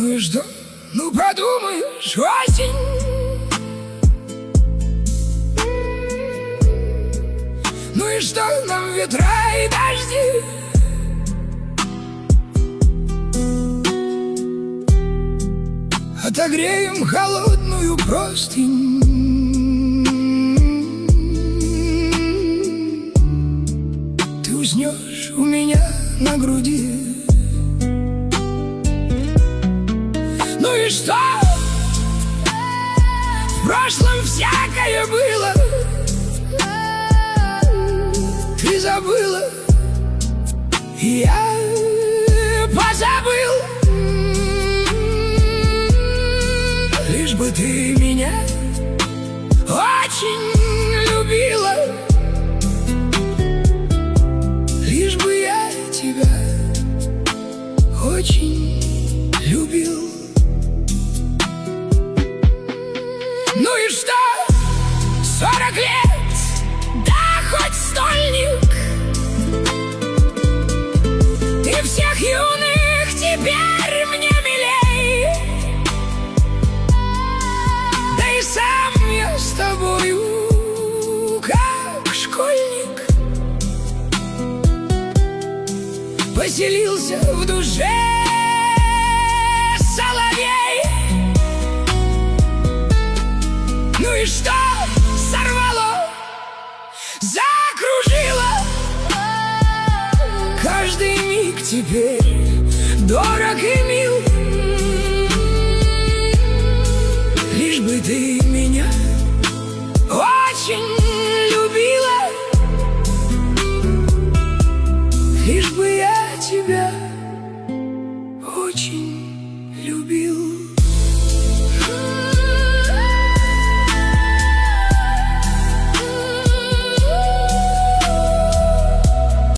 Ну и что? Ну подумаешь, осень. Ну и что нам ветра и дожди? Отогреем холодную простынь. Ты уснешь у меня на груди. Ну и что? В прошлом всякое было. Ты забыла, и я позабыл. Лишь бы ты меня очень любила, лишь бы я тебя очень любил. Ну и что? 40 лет, да хоть стольник. Ты всех юных теперь мне милей. Да и сам я с тобою как школьник. Поселился в душе соловей. Ну и что? Сорвало, закружило каждый миг теперь.